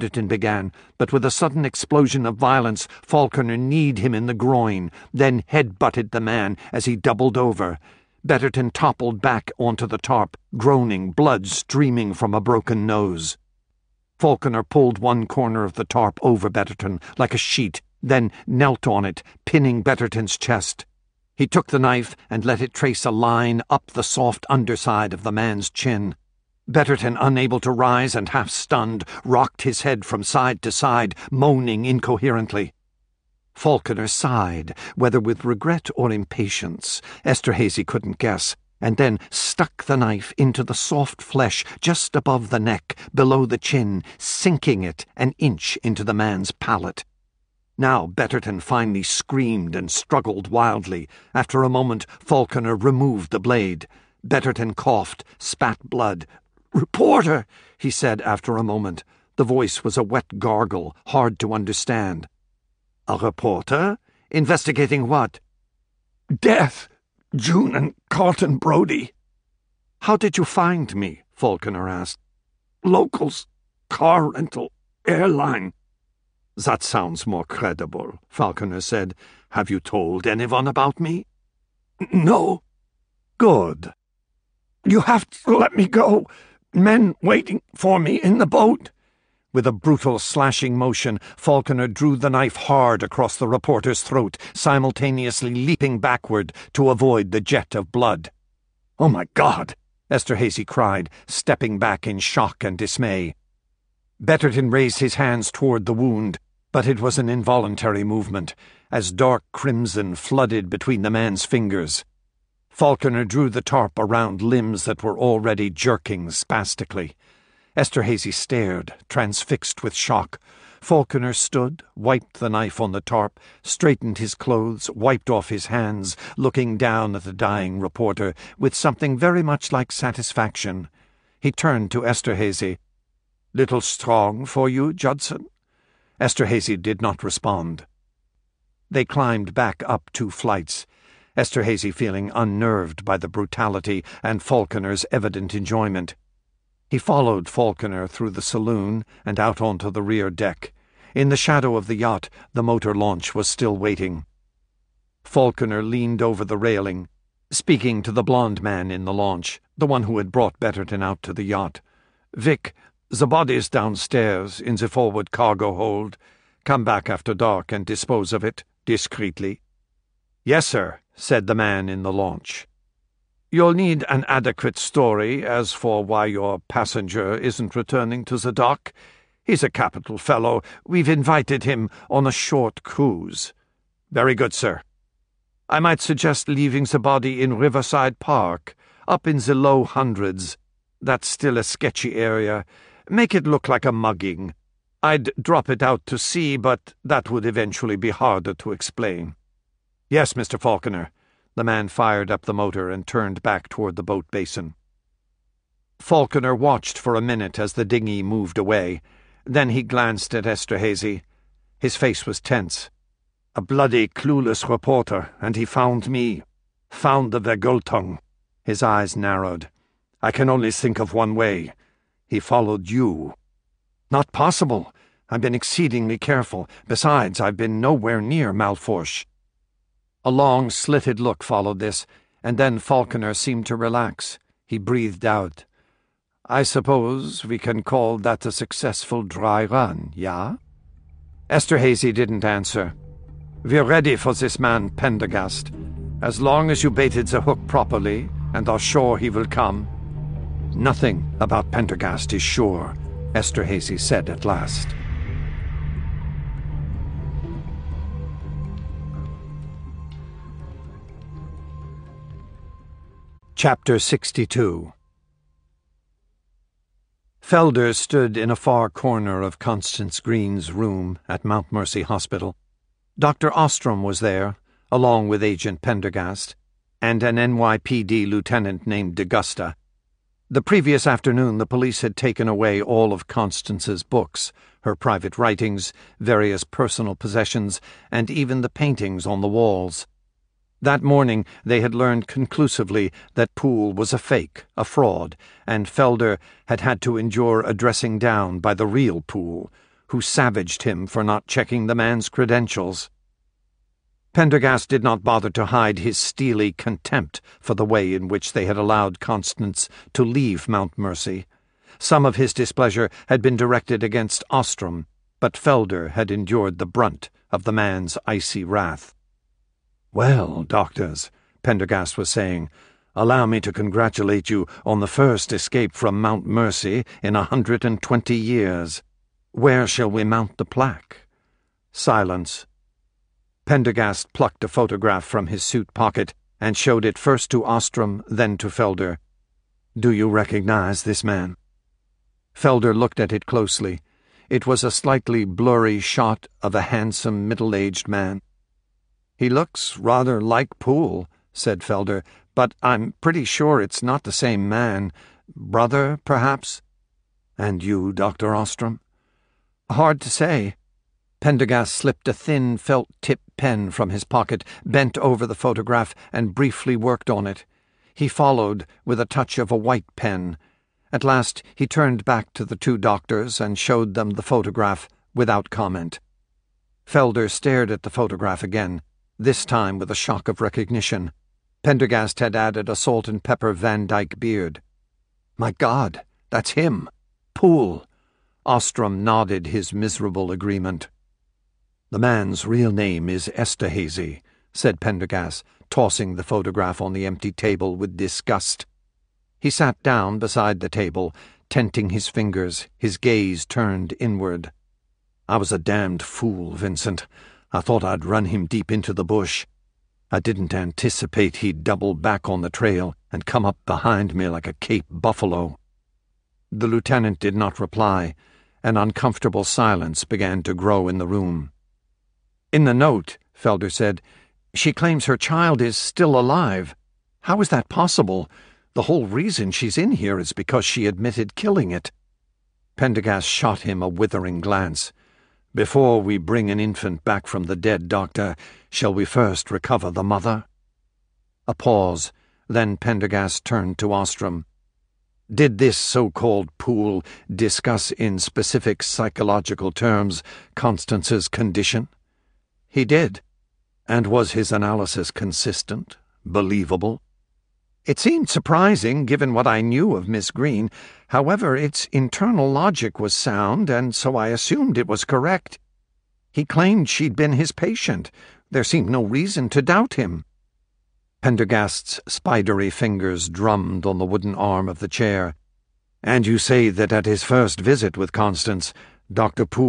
Betterton began, but with a sudden explosion of violence, Falconer kneed him in the groin, then head-butted the man as he doubled over. Betterton toppled back onto the tarp, groaning, blood streaming from a broken nose. Falconer pulled one corner of the tarp over Betterton like a sheet, then knelt on it, pinning Betterton's chest. He took the knife and let it trace a line up the soft underside of the man's chin. Betterton, unable to rise and half-stunned, rocked his head from side to side, moaning incoherently. Falconer sighed, whether with regret or impatience. Esterhazy couldn't guess, and then stuck the knife into the soft flesh just above the neck, below the chin, sinking it an inch into the man's palate. Now Betterton finally screamed and struggled wildly. After a moment, Falconer removed the blade. Betterton coughed, spat blood. "Reporter," he said after a moment. The voice was a wet gargle, hard to understand. "A reporter? Investigating what?" "Death. June and Carlton Brody." "How did you find me?" Falconer asked. "Locals. Car rental. Airline." "That sounds more credible," Falconer said. "Have you told anyone about me?" "No." "Good." "You have to let me go. Men waiting for me in the boat." With a brutal slashing motion, Falconer drew the knife hard across the reporter's throat, simultaneously leaping backward to avoid the jet of blood. "Oh, my God!" Esterhazy cried, stepping back in shock and dismay. Betterton raised his hands toward the wound, but it was an involuntary movement, as dark crimson flooded between the man's fingers. Falconer drew the tarp around limbs that were already jerking spastically. Esterhazy stared, transfixed with shock. Falconer stood, wiped the knife on the tarp, straightened his clothes, wiped off his hands, looking down at the dying reporter with something very much like satisfaction. He turned to Esterhazy. "Little strong for you, Judson?" Esterhazy did not respond. They climbed back up 2 flights, Esterhazy feeling unnerved by the brutality and Falconer's evident enjoyment. He followed Falconer through the saloon and out onto the rear deck. In the shadow of the yacht, the motor launch was still waiting. Falconer leaned over the railing, speaking to the blond man in the launch, the one who had brought Betterton out to the yacht. "Vic, the body's downstairs in the forward cargo hold. Come back after dark and dispose of it, discreetly." "Yes, sir," said the man in the launch. "You'll need an adequate story as for why your passenger isn't returning to the dock. He's a capital fellow. We've invited him on a short cruise." "Very good, sir." "I might suggest leaving the body in Riverside Park, up in the low hundreds. That's still a sketchy area. Make it look like a mugging. I'd drop it out to sea, but that would eventually be harder to explain." "Yes, Mr. Falconer." The man fired up the motor and turned back toward the boat basin. Falconer watched for a minute as the dinghy moved away. Then he glanced at Esterhazy. His face was tense. "A bloody clueless reporter, and he found me. Found the Vergultung." His eyes narrowed. "I can only think of one way. He followed you." "Not possible. I've been exceedingly careful. Besides, I've been nowhere near Malfourche." A long, slitted look followed this, and then Falconer seemed to relax. He breathed out. "I suppose we can call that a successful dry run, yeah?" Esterhazy didn't answer. "We're ready for this man, Pendergast. As long as you baited the hook properly and are sure he will come." "Nothing about Pendergast is sure," Esterhazy said at last. Chapter 62. Felder stood in a far corner of Constance Green's room at Montmorency Hospital. Dr. Ostrom was there, along with Agent Pendergast, and an NYPD lieutenant named DeGusta. The previous afternoon the police had taken away all of Constance's books, her private writings, various personal possessions, and even the paintings on the walls. That morning they had learned conclusively that Poole was a fake, a fraud, and Felder had had to endure a dressing down by the real Poole, who savaged him for not checking the man's credentials. Pendergast did not bother to hide his steely contempt for the way in which they had allowed Constance to leave Montmorency. Some of his displeasure had been directed against Ostrom, but Felder had endured the brunt of the man's icy wrath. "Well, doctors," Pendergast was saying, "allow me to congratulate you on the first escape from Montmorency in 120 years. Where shall we mount the plaque?" Silence. Pendergast plucked a photograph from his suit pocket and showed it first to Ostrom, then to Felder. "Do you recognize this man?" Felder looked at it closely. It was a slightly blurry shot of a handsome, middle-aged man. "He looks rather like Poole," said Felder, "but I'm pretty sure it's not the same man. Brother, perhaps?" "And you, Dr. Ostrom?" "Hard to say." Pendergast slipped a thin felt-tip pen from his pocket, bent over the photograph, and briefly worked on it. He followed with a touch of a white pen. At last he turned back to the two doctors and showed them the photograph without comment. Felder stared at the photograph again, this time with a shock of recognition. Pendergast had added a salt-and-pepper Van Dyke beard. "My God, that's him! Poole!" Ostrom nodded his miserable agreement. "The man's real name is Esterhazy," said Pendergast, tossing the photograph on the empty table with disgust. He sat down beside the table, tenting his fingers, his gaze turned inward. "I was a damned fool, Vincent. I thought I'd run him deep into the bush. I didn't anticipate he'd double back on the trail and come up behind me like a Cape buffalo." The lieutenant did not reply. An uncomfortable silence began to grow in the room. "In the note," Felder said, "she claims her child is still alive. How is that possible? The whole reason she's in here is because she admitted killing it." Pendergast shot him a withering glance. "Before we bring an infant back from the dead, Doctor, shall we first recover the mother?" A pause. Then Pendergast turned to Ostrom. "Did this so-called Poole discuss in specific psychological terms Constance's condition?" "He did." "And was his analysis consistent, believable?" "It seemed surprising, given what I knew of Miss Green. However, its internal logic was sound, and so I assumed it was correct. He claimed she'd been his patient. There seemed no reason to doubt him." Pendergast's spidery fingers drummed on the wooden arm of the chair. "And you say that at his first visit with Constance, Dr. Poole